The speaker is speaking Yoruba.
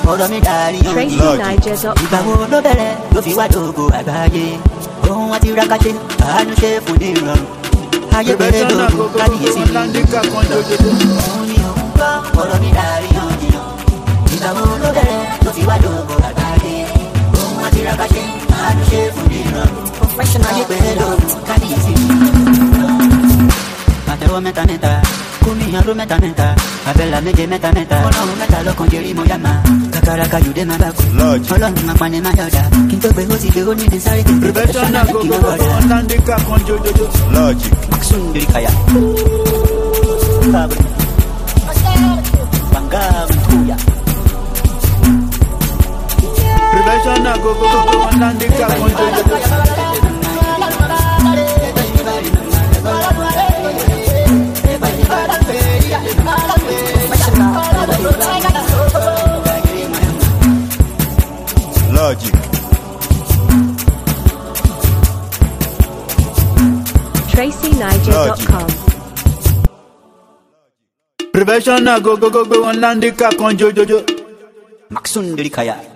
ọ̀rọ̀ mi dàrí yanjú. Ìgbà wo ló bẹ̀rẹ̀ ló fi wá dògbò àgbáyé. Ohun àti rákàṣe àánú ṣe fún ní ìrọ̀rùn. Ayé bẹ̀rẹ̀ dògbò kábíyèsí. Òun ni ò ń gbọ́ ọ̀rọ̀ mi dàrí yanjú. Ìgbà wo ló bẹ̀rẹ̀ ló fi wá dògbò àgbáyé. Ohun àti rákàṣe àánú ṣe fún ní ìrọ̀rùn. Ayé bẹ̀rẹ̀ dògbò kábíyèsí. Àtẹ̀wọ́ mẹ́ta mẹ́ta. Kumi yaro mẹ́ta mẹ́ta, abẹ́là méje mẹ́ta mẹ́ta. Ọlọ́run mẹ́ta lọ́kàn jẹ́rí mo yá ma. Kakaraka yòdè máa bá kú. Ọlọ́run máa pani máa yọ̀dà. Kí n tó gbé ó ti gbé ó ní ní sáré tó. Professional go Ọ̀làndíkà kan jojojo. Logic. Maxundiri kaya. Banga Ventuya. Professional go Ọ̀làndíkà kan jojojo. Logic. TracyNiger.com. Professional go Ọ̀làndíkà kan jojojo. Maxundiri kaya.